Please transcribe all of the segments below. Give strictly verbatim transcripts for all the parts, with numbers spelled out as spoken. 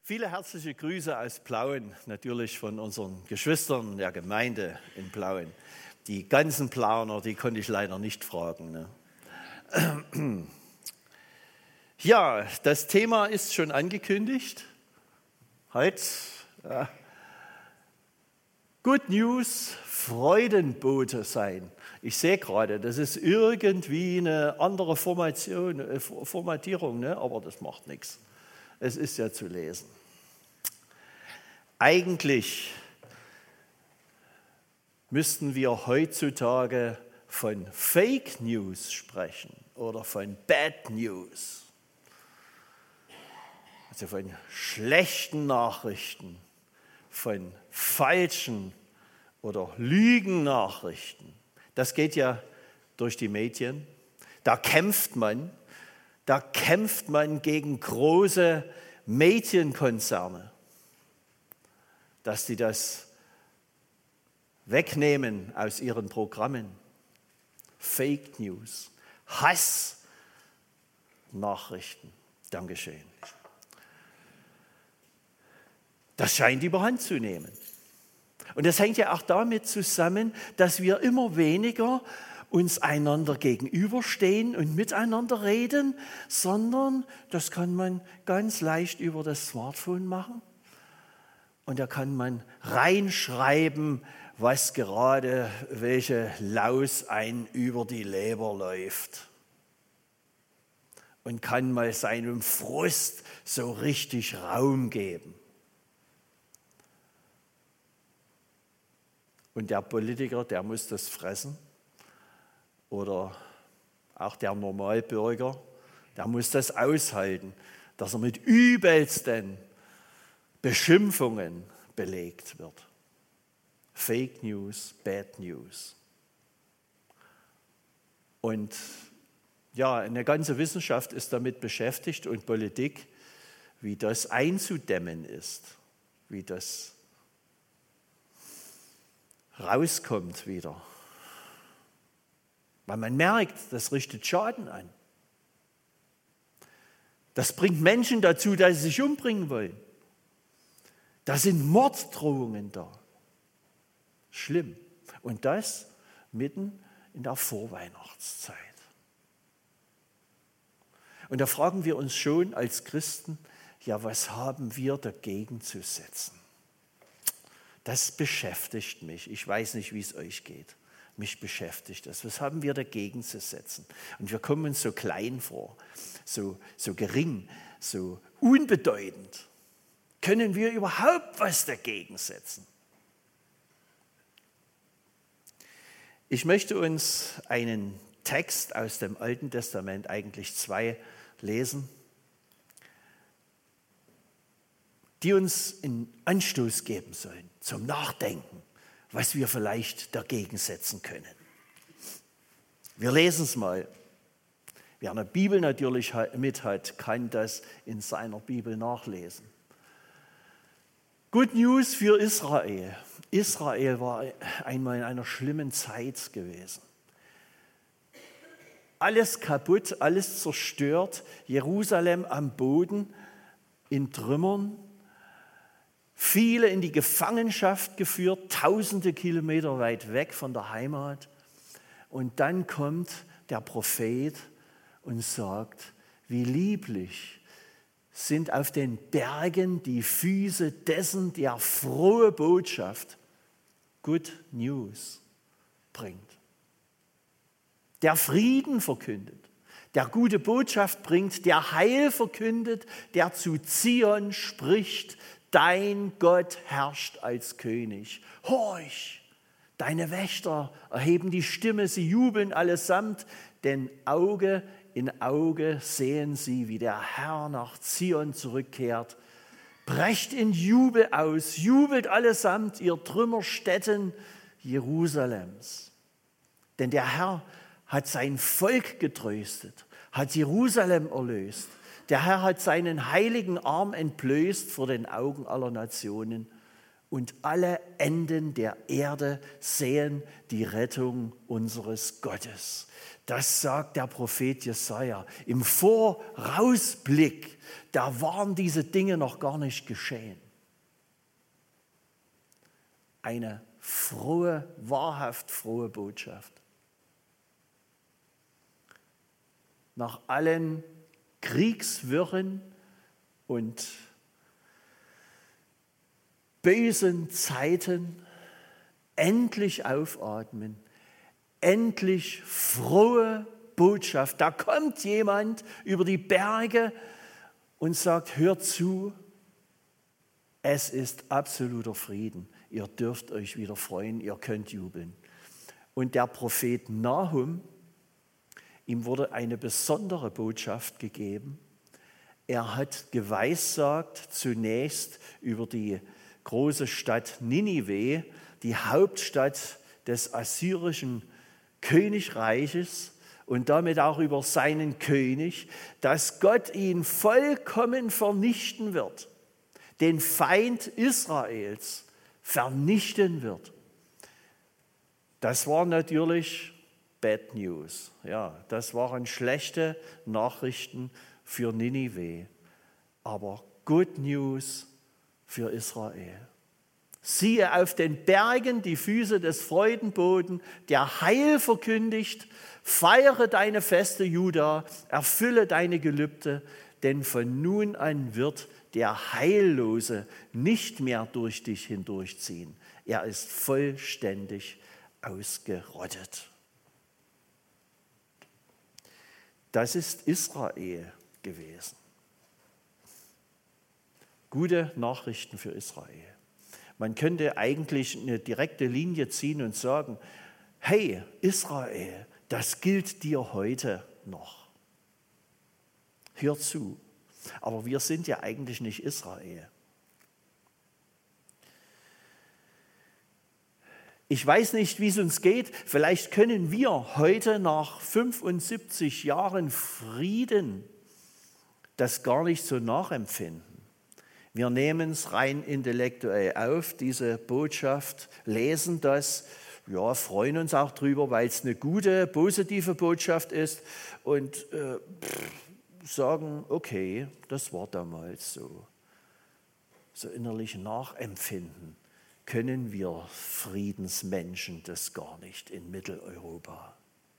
Viele herzliche Grüße aus Plauen, natürlich von unseren Geschwistern der Gemeinde in Plauen. Die ganzen Plauener, die konnte ich leider nicht fragen. Ne? Ja, das Thema ist schon angekündigt. Heute, ja. Good News, Freudenbote sein. Ich sehe gerade, das ist irgendwie eine andere Formation, Formatierung, ne? Aber das macht nichts. Es ist ja zu lesen. Eigentlich müssten wir heutzutage von Fake News sprechen oder von Bad News. Also von schlechten Nachrichten, von falschen oder Lügennachrichten. Das geht ja durch die Medien. Da kämpft man. Da kämpft man gegen große Medienkonzerne, dass die das wegnehmen aus ihren Programmen. Fake News, Hassnachrichten. Dankeschön. Das scheint überhand zu nehmen. Und das hängt ja auch damit zusammen, dass wir immer weniger uns einander gegenüberstehen und miteinander reden, sondern das kann man ganz leicht über das Smartphone machen. Und da kann man reinschreiben, was gerade, welche Laus ein über die Leber läuft. Und kann mal seinem Frust so richtig Raum geben. Und der Politiker, der muss das fressen. Oder auch der Normalbürger, der muss das aushalten, dass er mit übelsten Beschimpfungen belegt wird. Fake News, Bad News. Und ja, eine ganze Wissenschaft ist damit beschäftigt und Politik, wie das einzudämmen ist, wie das rauskommt wieder. Weil man merkt, das richtet Schaden an. Das bringt Menschen dazu, dass sie sich umbringen wollen. Da sind Morddrohungen da. Schlimm. Und das mitten in der Vorweihnachtszeit. Und da fragen wir uns schon als Christen, ja, was haben wir dagegen zu setzen? Das beschäftigt mich. Ich weiß nicht, wie es euch geht. Mich beschäftigt das. Was haben wir dagegen zu setzen? Und wir kommen uns so klein vor, so, so gering, so unbedeutend. Können wir überhaupt was dagegen setzen? Ich möchte uns einen Text aus dem Alten Testament, eigentlich zwei, lesen, die uns einen Anstoß geben sollen zum Nachdenken, was wir vielleicht dagegen setzen können. Wir lesen es mal. Wer eine Bibel natürlich mit hat, kann das in seiner Bibel nachlesen. Good News für Israel. Israel war einmal in einer schlimmen Zeit gewesen. Alles kaputt, alles zerstört, Jerusalem am Boden, in Trümmern. Viele in die Gefangenschaft geführt, tausende Kilometer weit weg von der Heimat. Und dann kommt der Prophet und sagt, wie lieblich sind auf den Bergen die Füße dessen, der frohe Botschaft, Good News, bringt. Der Frieden verkündet, der gute Botschaft bringt, der Heil verkündet, der zu Zion spricht, dein Gott herrscht als König. Horch, deine Wächter erheben die Stimme, sie jubeln allesamt, denn Auge in Auge sehen sie, wie der Herr nach Zion zurückkehrt. Brecht in Jubel aus, jubelt allesamt, ihr Trümmerstätten Jerusalems. Denn der Herr hat sein Volk getröstet, hat Jerusalem erlöst. Der Herr hat seinen heiligen Arm entblößt vor den Augen aller Nationen und alle Enden der Erde sehen die Rettung unseres Gottes. Das sagt der Prophet Jesaja. Im Vorausblick, da waren diese Dinge noch gar nicht geschehen. Eine frohe, wahrhaft frohe Botschaft. Nach allen Kriegswirren und bösen Zeiten endlich aufatmen, endlich frohe Botschaft. Da kommt jemand über die Berge und sagt, hört zu, es ist absoluter Frieden. Ihr dürft euch wieder freuen, ihr könnt jubeln. Und der Prophet Nahum, ihm wurde eine besondere Botschaft gegeben. Er hat geweissagt zunächst über die große Stadt Ninive, die Hauptstadt des assyrischen Königreiches und damit auch über seinen König, dass Gott ihn vollkommen vernichten wird, den Feind Israels vernichten wird. Das war natürlich Bad News. Ja, das waren schlechte Nachrichten für Ninive, aber Good News für Israel. Siehe auf den Bergen die Füße des Freudenboten, der Heil verkündigt, feiere deine Feste, Juda, erfülle deine Gelübde, denn von nun an wird der Heillose nicht mehr durch dich hindurchziehen. Er ist vollständig ausgerottet. Das ist Israel gewesen. Gute Nachrichten für Israel. Man könnte eigentlich eine direkte Linie ziehen und sagen, hey Israel, das gilt dir heute noch. Hör zu. Aber wir sind ja eigentlich nicht Israel. Ich weiß nicht, wie es uns geht. Vielleicht können wir heute nach fünfundsiebzig Jahren Frieden das gar nicht so nachempfinden. Wir nehmen es rein intellektuell auf, diese Botschaft, lesen das, ja, freuen uns auch drüber, weil es eine gute, positive Botschaft ist und äh, pff, sagen, okay, das war damals so. So innerlich nachempfinden können wir Friedensmenschen das gar nicht in Mitteleuropa.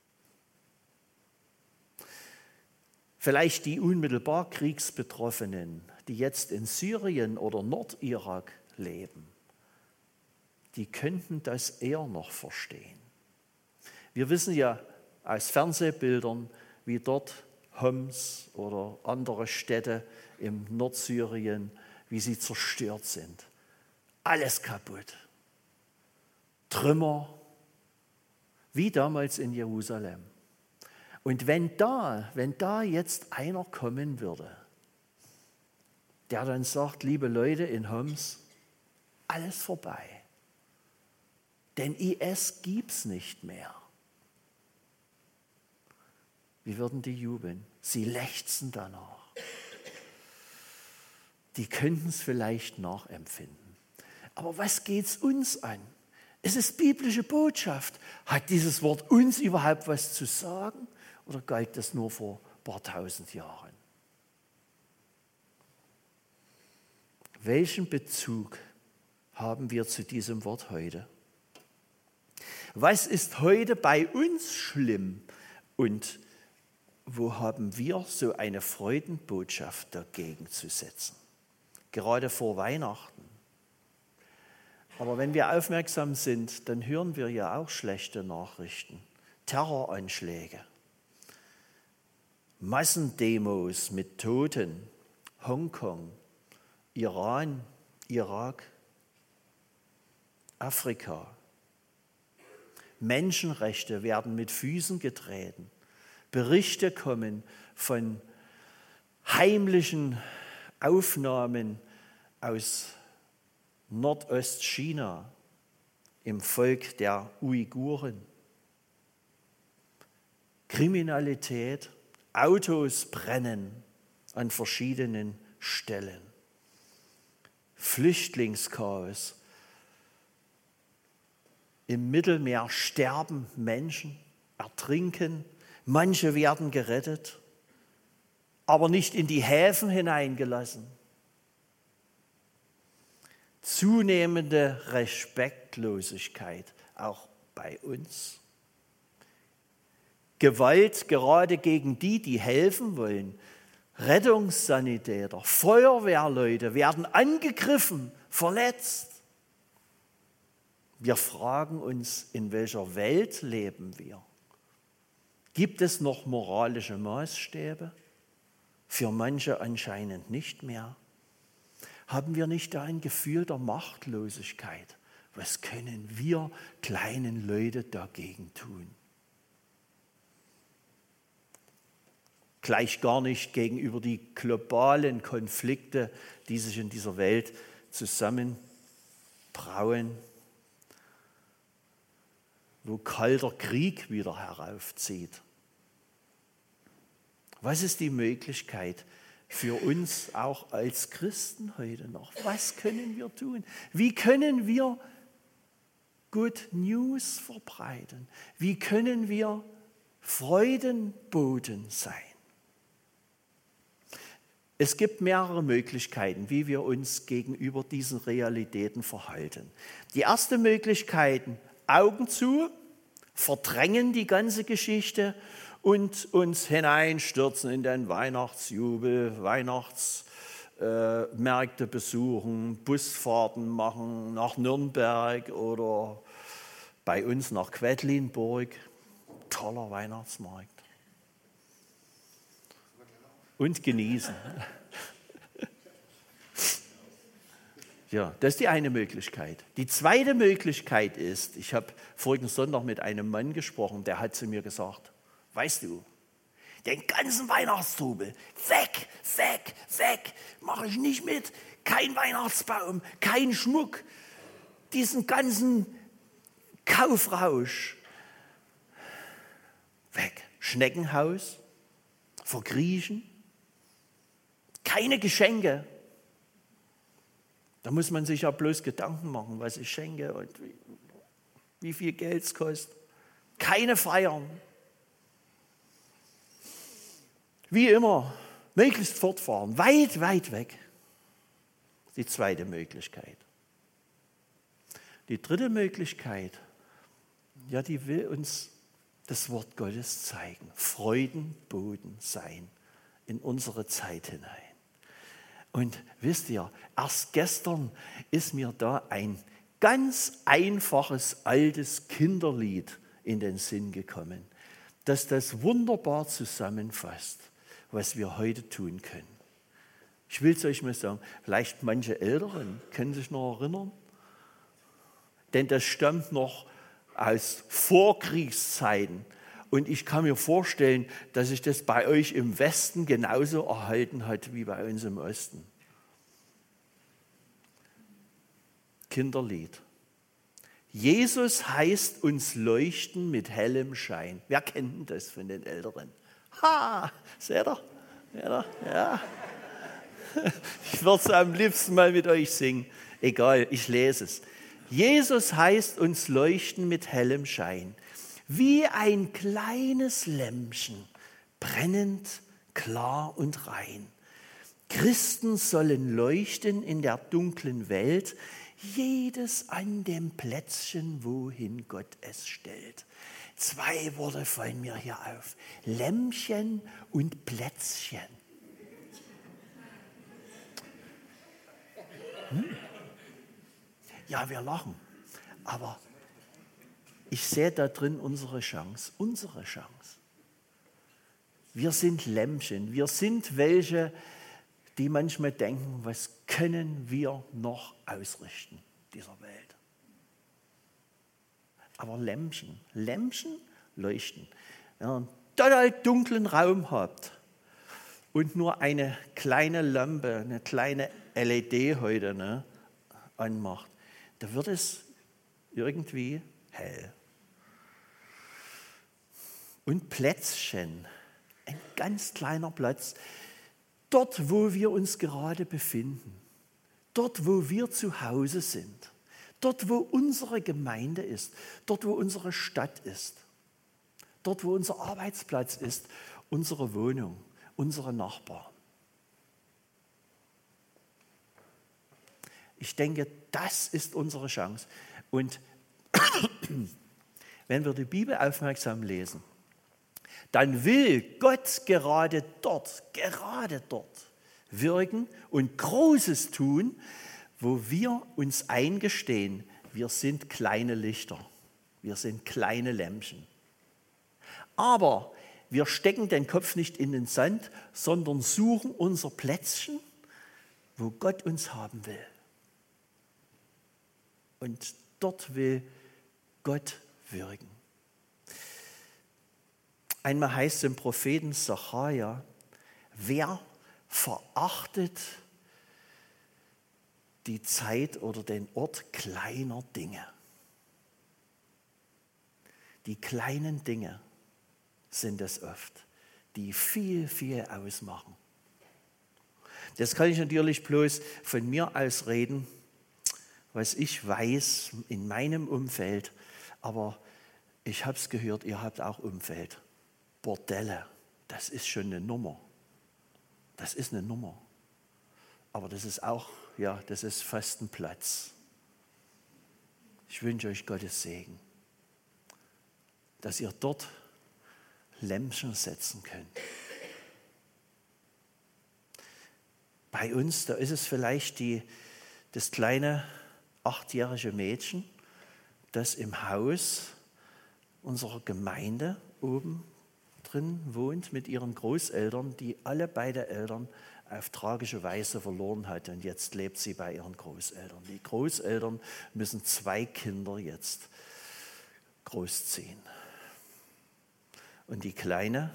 Vielleicht die unmittelbar Kriegsbetroffenen, die jetzt in Syrien oder Nordirak leben, die könnten das eher noch verstehen. Wir wissen ja aus Fernsehbildern, wie dort Homs oder andere Städte im Nordsyrien, wie sie zerstört sind. Alles kaputt. Trümmer, wie damals in Jerusalem. Und wenn da, wenn da jetzt einer kommen würde, der dann sagt, liebe Leute in Homs, alles vorbei. Denn I S gibt's nicht mehr. Wie würden die jubeln? Sie lechzen danach. Die könnten es vielleicht nachempfinden. Aber was geht's uns an? Es ist biblische Botschaft. Hat dieses Wort uns überhaupt was zu sagen? Oder galt das nur vor ein paar tausend Jahren? Welchen Bezug haben wir zu diesem Wort heute? Was ist heute bei uns schlimm und wo haben wir so eine Freudenbotschaft dagegen zu setzen? Gerade vor Weihnachten. Aber wenn wir aufmerksam sind, dann hören wir ja auch schlechte Nachrichten. Terroranschläge, Massendemos mit Toten, Hongkong, Iran, Irak, Afrika. Menschenrechte werden mit Füßen getreten. Berichte kommen von heimlichen Aufnahmen aus Nordostchina im Volk der Uiguren. Kriminalität, Autos brennen an verschiedenen Stellen. Flüchtlingschaos Im Mittelmeer sterben Menschen, ertrinken, manche werden gerettet, aber nicht in die Häfen hineingelassen. Zunehmende Respektlosigkeit, auch bei uns. Gewalt gerade gegen die, die helfen wollen. Rettungssanitäter, Feuerwehrleute werden angegriffen, verletzt. Wir fragen uns, in welcher Welt leben wir? Gibt es noch moralische Maßstäbe? Für manche anscheinend nicht mehr. Haben wir nicht da ein Gefühl der Machtlosigkeit? Was können wir kleinen Leute dagegen tun? Gleich gar nicht gegenüber die globalen Konflikte, die sich in dieser Welt zusammenbrauen, wo kalter Krieg wieder heraufzieht. Was ist die Möglichkeit für uns auch als Christen heute noch? Was können wir tun? Wie können wir Good News verbreiten? Wie können wir Freudenboten sein? Es gibt mehrere Möglichkeiten, wie wir uns gegenüber diesen Realitäten verhalten. Die erste Möglichkeit, Augen zu, verdrängen die ganze Geschichte und uns hineinstürzen in den Weihnachtsjubel, Weihnachtsmärkte äh, besuchen, Busfahrten machen nach Nürnberg oder bei uns nach Quedlinburg. Toller Weihnachtsmarkt. Und genießen. Ja, das ist die eine Möglichkeit. Die zweite Möglichkeit ist, ich habe vorigen Sonntag mit einem Mann gesprochen, der hat zu mir gesagt, weißt du, den ganzen Weihnachtstrubel, weg, weg, weg, mache ich nicht mit. Kein Weihnachtsbaum, kein Schmuck, diesen ganzen Kaufrausch, weg. Schneckenhaus, verkriechen, keine Geschenke. Da muss man sich ja bloß Gedanken machen, was ich schenke und wie, wie viel Geld es kostet. Keine Feiern. Wie immer, möglichst fortfahren, weit, weit weg. Die zweite Möglichkeit. Die dritte Möglichkeit, ja, die will uns das Wort Gottes zeigen. Freudenboden sein in unsere Zeit hinein. Und wisst ihr, erst gestern ist mir da ein ganz einfaches, altes Kinderlied in den Sinn gekommen, das das wunderbar zusammenfasst, was wir heute tun können. Ich will es euch mal sagen, vielleicht manche Älteren können sich noch erinnern, denn das stammt noch aus Vorkriegszeiten. Und ich kann mir vorstellen, dass sich das bei euch im Westen genauso erhalten hat wie bei uns im Osten. Kinderlied. Jesus heißt uns leuchten mit hellem Schein. Wer kennt denn das von den Älteren? Ha, seht ihr? Seht ihr? Ja. Ich würde es am liebsten mal mit euch singen. Egal, ich lese es. Jesus heißt uns leuchten mit hellem Schein. Wie ein kleines Lämpchen, brennend, klar und rein. Christen sollen leuchten in der dunklen Welt, jedes an dem Plätzchen, wohin Gott es stellt. Zwei Worte fallen mir hier auf, Lämpchen und Plätzchen. Hm? Ja, wir lachen, aber ich sehe da drin unsere Chance, unsere Chance. Wir sind Lämpchen, wir sind welche, die manchmal denken, was können wir noch ausrichten dieser Welt. Aber Lämpchen, Lämpchen leuchten. Wenn ihr einen total dunklen Raum habt und nur eine kleine Lampe, eine kleine L E D heute ne, anmacht, da wird es irgendwie hell. Und Plätzchen, ein ganz kleiner Platz, dort, wo wir uns gerade befinden, dort, wo wir zu Hause sind, Dort, wo unsere Gemeinde ist, dort, wo unsere Stadt ist, dort, wo unser Arbeitsplatz ist, unsere Wohnung, unsere Nachbarn. Ich denke, das ist unsere Chance. Und wenn wir die Bibel aufmerksam lesen, dann will Gott gerade dort, gerade dort wirken und Großes tun, wo wir uns eingestehen, wir sind kleine Lichter, wir sind kleine Lämpchen. Aber wir stecken den Kopf nicht in den Sand, sondern suchen unser Plätzchen, wo Gott uns haben will. Und dort will Gott wirken. Einmal heißt es im Propheten Sacharja, wer verachtet die Zeit oder den Ort kleiner Dinge. Die kleinen Dinge sind es oft, die viel, viel ausmachen. Das kann ich natürlich bloß von mir aus reden, was ich weiß in meinem Umfeld, aber ich habe es gehört, ihr habt auch Umfeld. Bordelle, das ist schon eine Nummer. Das ist eine Nummer. Aber das ist auch, ja, das ist fast ein Platz. Ich wünsche euch Gottes Segen, dass ihr dort Lämpchen setzen könnt. Bei uns, da ist es vielleicht die, das kleine achtjährige Mädchen, das im Haus unserer Gemeinde oben drin wohnt mit ihren Großeltern, die alle beide Eltern auf tragische Weise verloren hat und jetzt lebt sie bei ihren Großeltern. Die Großeltern müssen zwei Kinder jetzt großziehen. Und die Kleine,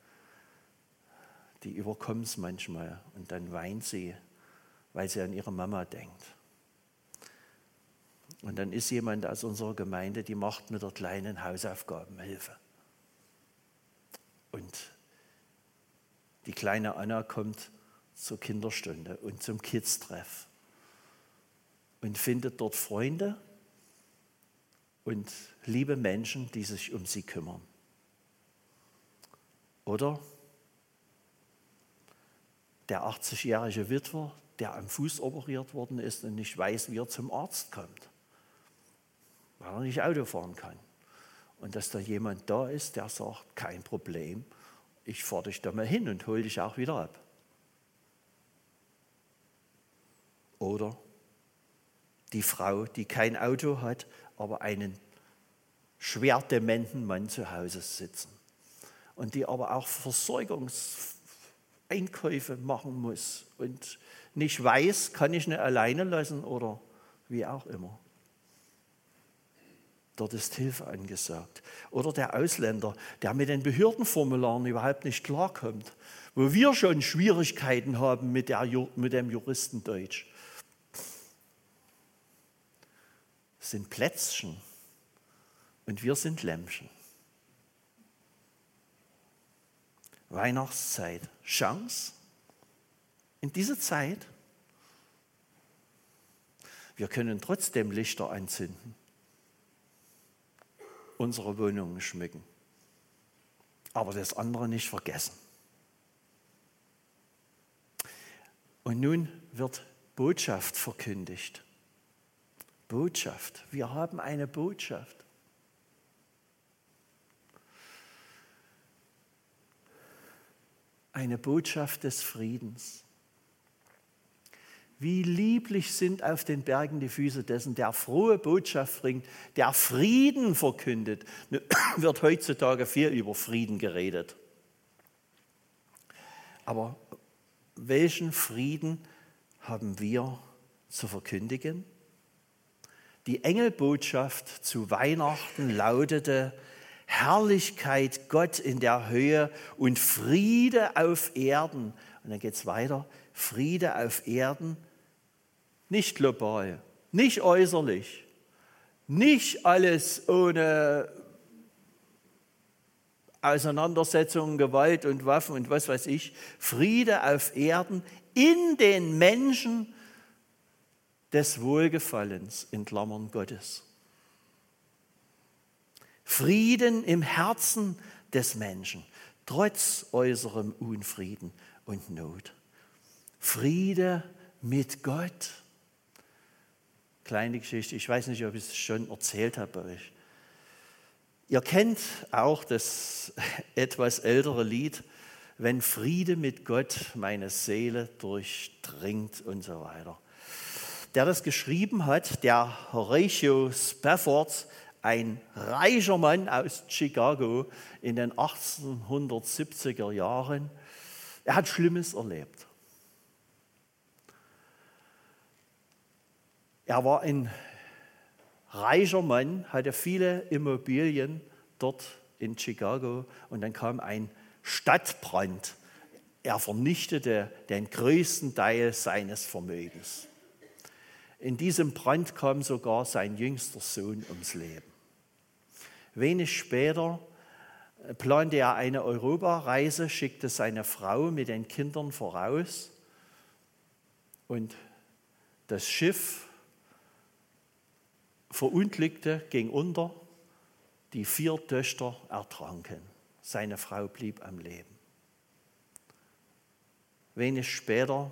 die überkommt es manchmal und dann weint sie, weil sie an ihre Mama denkt. Und dann ist jemand aus unserer Gemeinde, die macht mit der Kleinen Hausaufgabenhilfe. Und die kleine Anna kommt zur Kinderstunde und zum Kids-Treff und findet dort Freunde und liebe Menschen, die sich um sie kümmern. Oder der achtzigjährige Witwer, der am Fuß operiert worden ist und nicht weiß, wie er zum Arzt kommt, weil er nicht Auto fahren kann. Und dass da jemand da ist, der sagt, kein Problem, ich fahre dich da mal hin und hole dich auch wieder ab. Oder die Frau, die kein Auto hat, aber einen schwer dementen Mann zu Hause sitzen und die aber auch Versorgungseinkäufe machen muss und nicht weiß, kann ich nicht alleine lassen oder wie auch immer. Dort ist Hilfe angesagt. Oder der Ausländer, der mit den Behördenformularen überhaupt nicht klarkommt, wo wir schon Schwierigkeiten haben mit, der, mit dem Juristendeutsch. Es sind Plätzchen und wir sind Lämpchen. Weihnachtszeit, Chance in dieser Zeit. Wir können trotzdem Lichter anzünden, unsere Wohnungen schmücken, aber das andere nicht vergessen. Und nun wird Botschaft verkündigt. Botschaft, wir haben eine Botschaft. Eine Botschaft des Friedens. Wie lieblich sind auf den Bergen die Füße dessen, der frohe Botschaft bringt, der Frieden verkündet. Wird heutzutage viel über Frieden geredet. Aber welchen Frieden haben wir zu verkündigen? Die Engelbotschaft zu Weihnachten lautete: Herrlichkeit Gott in der Höhe und Friede auf Erden. Und dann geht es weiter. Friede auf Erden, nicht global, nicht äußerlich, nicht alles ohne Auseinandersetzungen, Gewalt und Waffen und was weiß ich. Friede auf Erden in den Menschen, des Wohlgefallens, in Klammern Gottes. Frieden im Herzen des Menschen, trotz äußerem Unfrieden und Not. Friede mit Gott. Kleine Geschichte, ich weiß nicht, ob ich es schon erzählt habe bei euch. Ihr kennt auch das etwas ältere Lied, wenn Friede mit Gott meine Seele durchdringt und so weiter. Der das geschrieben hat, der Horatio Spafford, ein reicher Mann aus Chicago in den achtzehnhundertsiebziger Jahren. Er hat Schlimmes erlebt. Er war ein reicher Mann, hatte viele Immobilien dort in Chicago und dann kam ein Stadtbrand. Er vernichtete den größten Teil seines Vermögens. In diesem Brand kam sogar sein jüngster Sohn ums Leben. Wenig später plante er eine Europareise, schickte seine Frau mit den Kindern voraus und das Schiff verunglückte, ging unter, die vier Töchter ertranken. Seine Frau blieb am Leben. Wenig später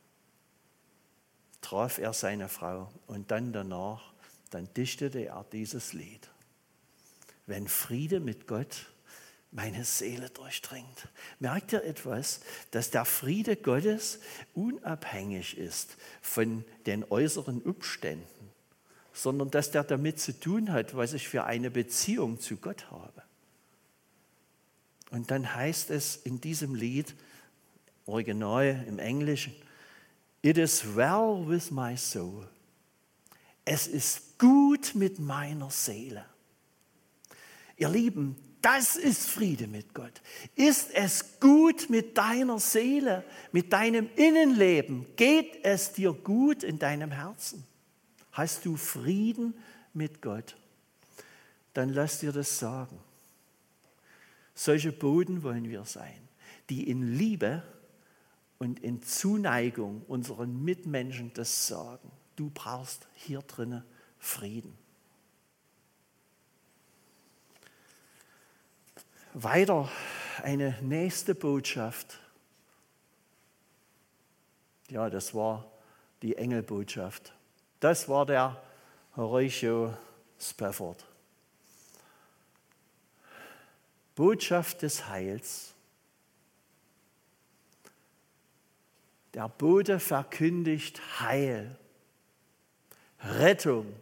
traf er seine Frau und dann danach, dann dichtete er dieses Lied. Wenn Friede mit Gott meine Seele durchdringt. Merkt ihr etwas, dass der Friede Gottes unabhängig ist von den äußeren Umständen, sondern dass der damit zu tun hat, was ich für eine Beziehung zu Gott habe. Und dann heißt es in diesem Lied, original im Englischen, It is well with my soul. Es ist gut mit meiner Seele. Ihr Lieben, das ist Friede mit Gott. Ist es gut mit deiner Seele, mit deinem Innenleben? Geht es dir gut in deinem Herzen? Hast du Frieden mit Gott? Dann lass dir das sagen. Solche Boden wollen wir sein, die in Liebe und in Zuneigung unseren Mitmenschen das sagen. Du brauchst hier drinnen Frieden. Weiter eine nächste Botschaft. Ja, das war die Engelbotschaft. Das war der Horatio Spafford. Botschaft des Heils. Der Bote verkündigt Heil, Rettung.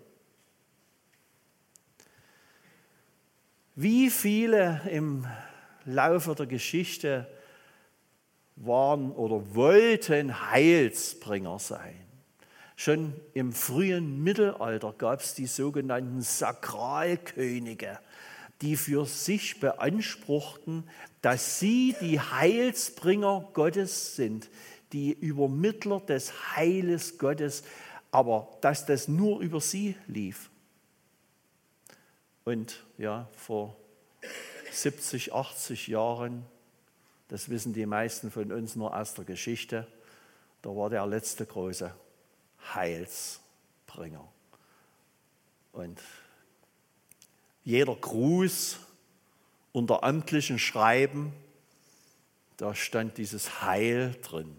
Wie viele im Laufe der Geschichte waren oder wollten Heilsbringer sein? Schon im frühen Mittelalter gab es die sogenannten Sakralkönige, die für sich beanspruchten, dass sie die Heilsbringer Gottes sind, die Übermittler des Heiles Gottes, aber dass das nur über sie lief. Und ja, vor siebzig, achtzig Jahren, das wissen die meisten von uns nur aus der Geschichte, da war der letzte große Heilsbringer. Und jeder Gruß unter amtlichen Schreiben, da stand dieses Heil drin.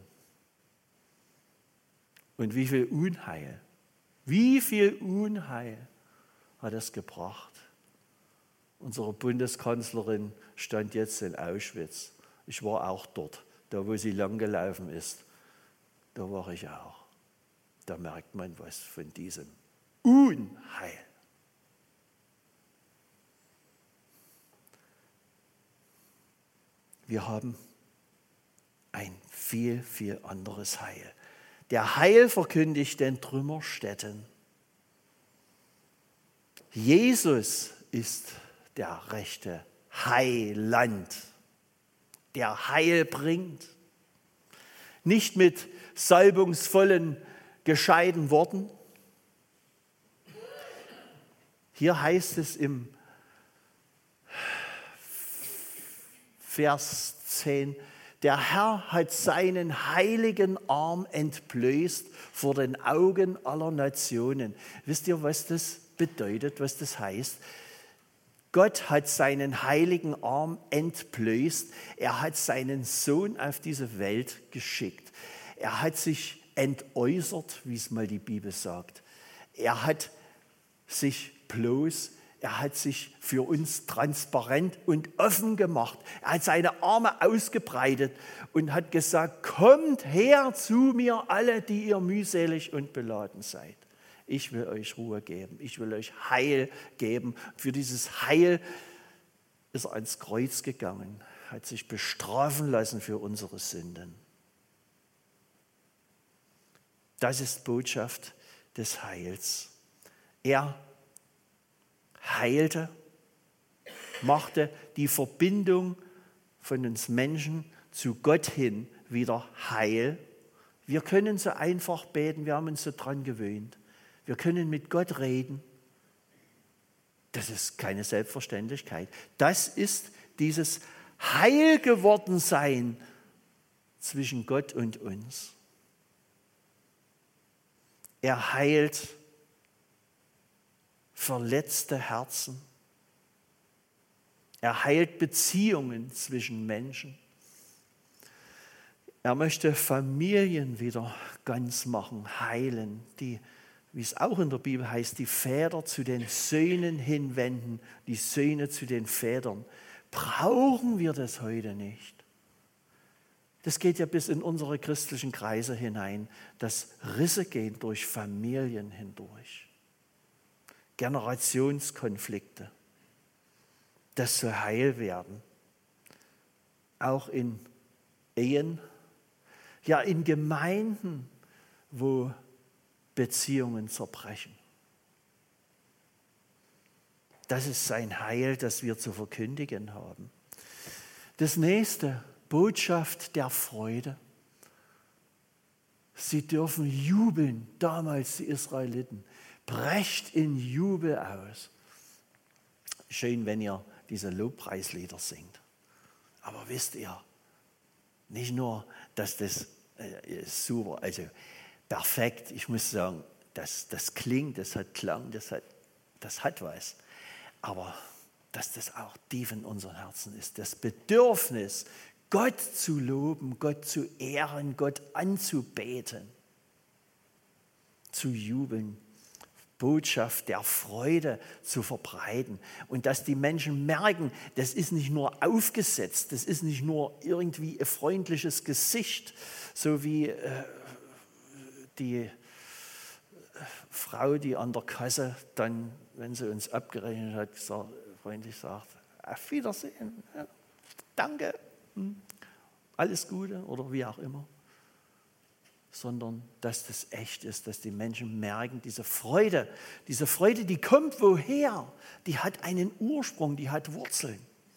Und wie viel Unheil, wie viel Unheil hat es gebracht. Unsere Bundeskanzlerin stand jetzt in Auschwitz. Ich war auch dort, da wo sie langgelaufen ist. Da war ich auch. Da merkt man was von diesem Unheil. Wir haben ein viel, viel anderes Heil. Der Heil verkündigt den Trümmerstätten. Jesus ist der rechte Heiland, der Heil bringt. Nicht mit salbungsvollen, gescheiten Worten. Hier heißt es im Vers zehn, Der Herr hat seinen heiligen Arm entblößt vor den Augen aller Nationen. Wisst ihr, was das bedeutet, was das heißt? Gott hat seinen heiligen Arm entblößt. Er hat seinen Sohn auf diese Welt geschickt. Er hat sich entäußert, wie es mal die Bibel sagt. Er hat sich bloß, er hat sich für uns transparent und offen gemacht. Er hat seine Arme ausgebreitet und hat gesagt, kommt her zu mir alle, die ihr mühselig und beladen seid. Ich will euch Ruhe geben, ich will euch Heil geben. Für dieses Heil ist er ans Kreuz gegangen, hat sich bestrafen lassen für unsere Sünden. Das ist Botschaft des Heils. Er heilte, machte die Verbindung von uns Menschen zu Gott hin wieder heil. Wir können so einfach beten, wir haben uns so dran gewöhnt. Wir können mit Gott reden. Das ist keine Selbstverständlichkeit. Das ist dieses Heilgewordensein zwischen Gott und uns. Er heilt verletzte Herzen. Er heilt Beziehungen zwischen Menschen. Er möchte Familien wieder ganz machen, heilen, die, wie es auch in der Bibel heißt, die Väter zu den Söhnen hinwenden, die Söhne zu den Vätern. Brauchen wir das heute nicht? Das geht ja bis in unsere christlichen Kreise hinein, dass Risse gehen durch Familien hindurch. Generationskonflikte. Das soll heil werden. Auch in Ehen, ja in Gemeinden, wo Beziehungen zerbrechen. Das ist sein Heil, das wir zu verkündigen haben. Das nächste, Botschaft der Freude. Sie dürfen jubeln, damals die Israeliten. Brecht in Jubel aus. Schön, wenn ihr diese Lobpreislieder singt. Aber wisst ihr, nicht nur, dass das äh, super, also perfekt, ich muss sagen, das, das klingt, das hat Klang, das hat, das hat was. Aber dass das auch tief in unseren Herzen ist, das Bedürfnis, Gott zu loben, Gott zu ehren, Gott anzubeten, zu jubeln, Botschaft der Freude zu verbreiten. Und dass die Menschen merken, das ist nicht nur aufgesetzt, das ist nicht nur irgendwie ein freundliches Gesicht, so wie äh, die Frau, die an der Kasse dann, wenn sie uns abgerechnet hat, gesagt, freundlich sagt, auf Wiedersehen, ja, danke, hm, alles Gute oder wie auch immer. Sondern dass das echt ist, dass die Menschen merken, diese Freude, diese Freude, die kommt woher? Die hat einen Ursprung, die hat Wurzeln.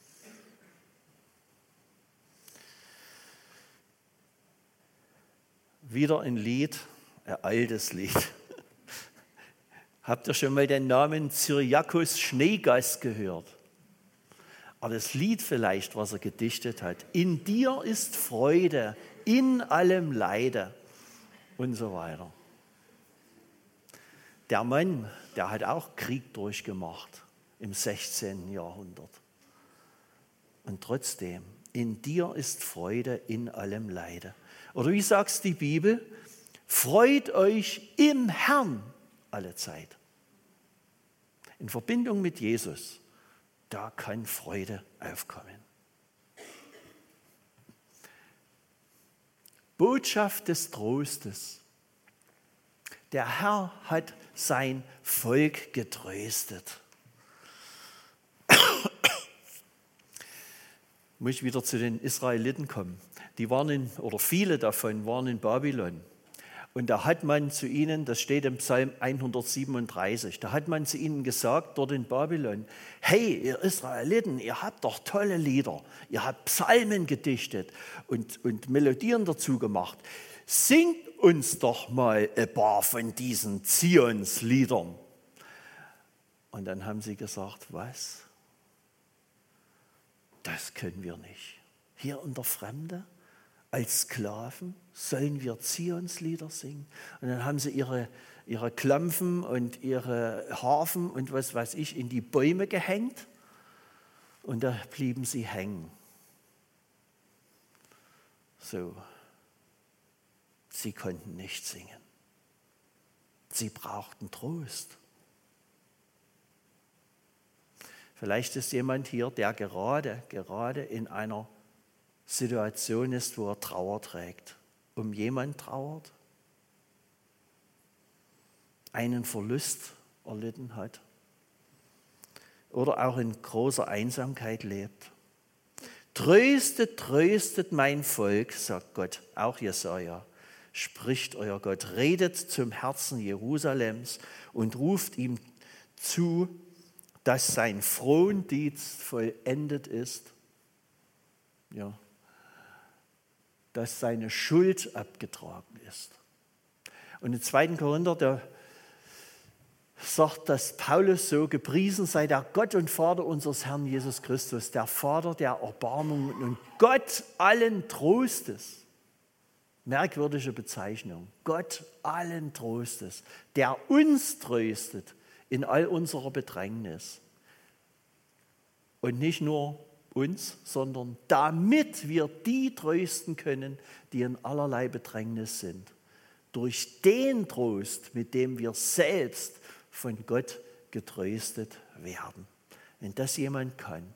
Wieder ein Lied, ein altes Lied. Habt ihr schon mal den Namen Cyriakos Schneegast gehört? Aber das Lied vielleicht, was er gedichtet hat, in dir ist Freude, in allem Leide. Und so weiter. Der Mann, der hat auch Krieg durchgemacht im sechzehnten Jahrhundert. Und trotzdem, in dir ist Freude in allem Leide. Oder wie sagt die Bibel? Freut euch im Herrn alle Zeit. In Verbindung mit Jesus, da kann Freude aufkommen. Botschaft des Trostes. Der Herr hat sein Volk getröstet. Muss ich wieder zu den Israeliten kommen. Die waren in, oder viele davon waren in Babylon. Und da hat man zu ihnen, das steht im Psalm hundertsiebenunddreißig, da hat man zu ihnen gesagt, dort in Babylon, hey, ihr Israeliten, ihr habt doch tolle Lieder, ihr habt Psalmen gedichtet und, und Melodien dazu gemacht. Singt uns doch mal ein paar von diesen Zionsliedern. Und dann haben sie gesagt, was? Das können wir nicht. Hier in der Fremde, als Sklaven sollen wir Zionslieder singen. Und dann haben sie ihre, ihre Klampfen und ihre Harfen und was weiß ich in die Bäume gehängt. Und da blieben sie hängen. So. Sie konnten nicht singen. Sie brauchten Trost. Vielleicht ist jemand hier, der gerade, gerade in einer Situation ist, wo er Trauer trägt. Um jemand trauert, einen Verlust erlitten hat oder auch in großer Einsamkeit lebt. Tröstet, tröstet mein Volk, sagt Gott, auch Jesaja, spricht euer Gott, redet zum Herzen Jerusalems und ruft ihm zu, dass sein Frondienst vollendet ist, ja, dass seine Schuld abgetragen ist. Und im zweiten Korinther, da sagt, dass Paulus so: Gepriesen sei der Gott und Vater unseres Herrn Jesus Christus, der Vater der Erbarmung und Gott allen Trostes. Merkwürdige Bezeichnung. Gott allen Trostes, der uns tröstet in all unserer Bedrängnis. Und nicht nur uns, sondern damit wir die trösten können, die in allerlei Bedrängnis sind. Durch den Trost, mit dem wir selbst von Gott getröstet werden. Wenn das jemand kann.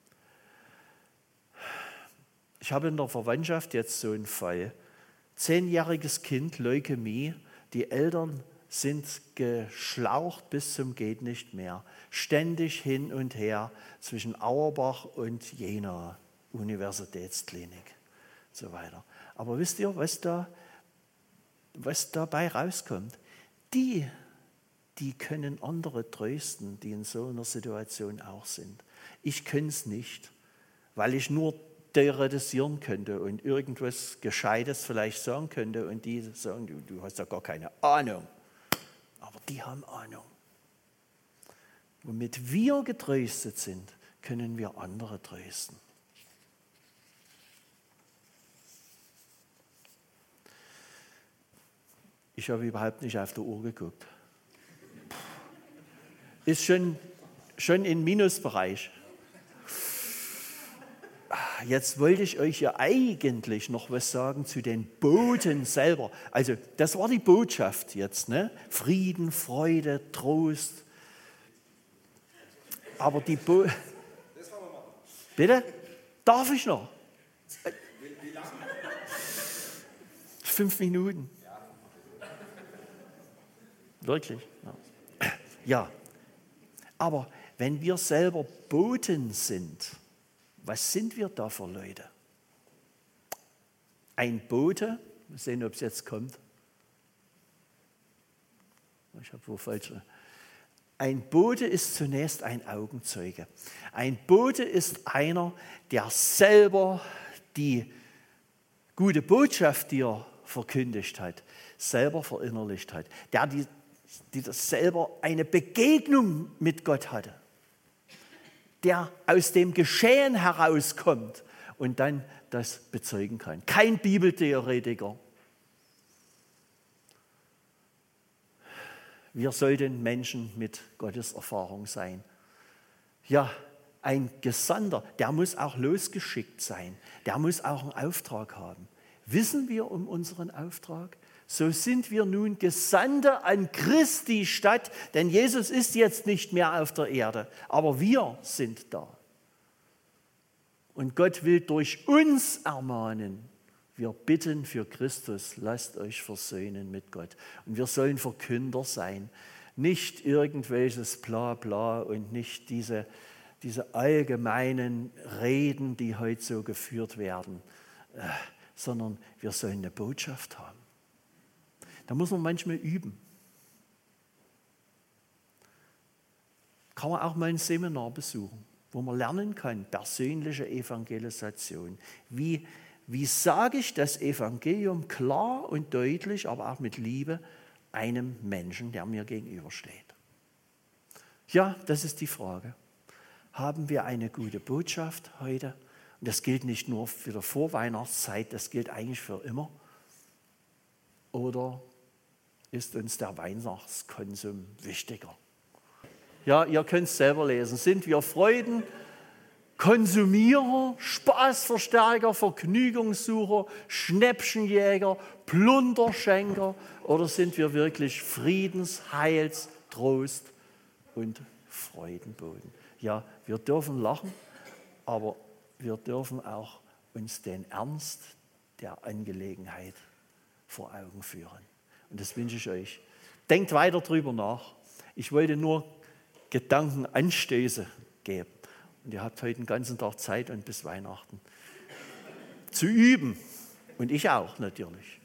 Ich habe in der Verwandtschaft jetzt so einen Fall. Zehnjähriges Kind, Leukämie, die Eltern sind geschlaucht bis zum geht nicht mehr. Ständig hin und her zwischen Auerbach und Jena, Universitätsklinik und so weiter. Aber wisst ihr, was da, was dabei rauskommt? Die, die können andere trösten, die in so einer Situation auch sind. Ich kann es nicht, weil ich nur theoretisieren könnte und irgendwas Gescheites vielleicht sagen könnte und die sagen, du, du hast ja gar keine Ahnung. Aber die haben Ahnung. Womit wir getröstet sind, können wir andere trösten. Ich habe überhaupt nicht auf die Uhr geguckt. Ist schon, schon im Minusbereich. Jetzt wollte ich euch ja eigentlich noch was sagen zu den Boten selber. Also das war die Botschaft jetzt, ne? Frieden, Freude, Trost. Aber die Bo... Bitte? Darf ich noch? Wie lange? Fünf Minuten. Wirklich? Ja. Ja. Aber wenn wir selber Boten sind, was sind wir da für Leute? Ein Bote, mal sehen, ob es jetzt kommt. Ich habe wohl falsch. Ein Bote ist zunächst ein Augenzeuge. Ein Bote ist einer, der selber die gute Botschaft, die er verkündigt hat, selber verinnerlicht hat. Der die, die das selber eine Begegnung mit Gott hatte. Der aus dem Geschehen herauskommt und dann das bezeugen kann. Kein Bibeltheoretiker. Wir sollten Menschen mit Gottes Erfahrung sein. Ja, ein Gesandter, der muss auch losgeschickt sein. Der muss auch einen Auftrag haben. Wissen wir um unseren Auftrag? So sind wir nun Gesandte an Christi Stadt, denn Jesus ist jetzt nicht mehr auf der Erde, aber wir sind da. Und Gott will durch uns ermahnen. Wir bitten für Christus, lasst euch versöhnen mit Gott. Und wir sollen Verkünder sein, nicht irgendwelches Blabla und nicht diese, diese allgemeinen Reden, die heute so geführt werden, äh, sondern wir sollen eine Botschaft haben. Da muss man manchmal üben. Kann man auch mal ein Seminar besuchen, wo man lernen kann, persönliche Evangelisation. Wie, wie sage ich das Evangelium klar und deutlich, aber auch mit Liebe einem Menschen, der mir gegenübersteht? Ja, das ist die Frage. Haben wir eine gute Botschaft heute Und das gilt nicht nur für die Vorweihnachtszeit, das gilt eigentlich für immer. Oder ist uns der Weihnachtskonsum wichtiger? Ja, ihr könnt es selber lesen. Sind wir Freuden, Konsumierer, Spaßverstärker, Vergnügungssucher, Schnäppchenjäger, Plunderschenker oder sind wir wirklich Friedens-, Heils-, Trost- und Freudenboten? Ja, wir dürfen lachen, aber wir dürfen auch uns den Ernst der Angelegenheit vor Augen führen. Und das wünsche ich euch. Denkt weiter drüber nach. Ich wollte nur Gedankenanstöße geben. Und ihr habt heute den ganzen Tag Zeit und bis Weihnachten zu üben. Und ich auch natürlich.